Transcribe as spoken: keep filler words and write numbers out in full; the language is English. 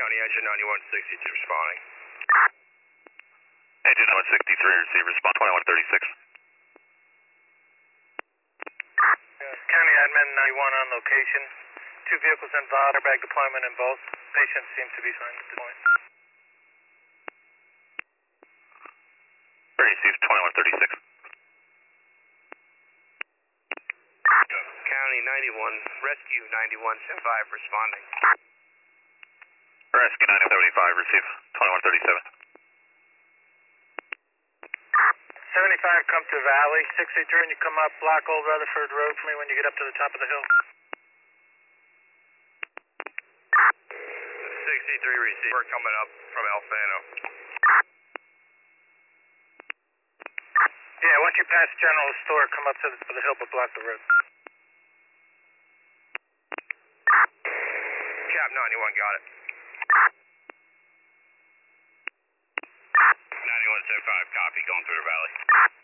County, engine ninety-one sixty-two responding. Engine ninety-one sixty-three, receive response twenty-one thirty-six. County admin ninety-one on location. Two vehicles involved, airbag deployment in both. Patients seem to be fine at this point. Receive twenty-one thirty-six. County ninety-one, rescue ninety-one seventy-five responding. Rescue ninety-one seventy-five, receive twenty-one thirty-seven. seventy-five, come to Valley. sixty-three, and you come up, block Old Rutherford Road for me when you get up to the top of the hill. sixty-three, receive. We're coming up from Alfano. Yeah, once you pass General Store, come up to the, to the hill, but block the road. Cap ninety-one, got it. ninety-one seventy-five, copy, going through the valley.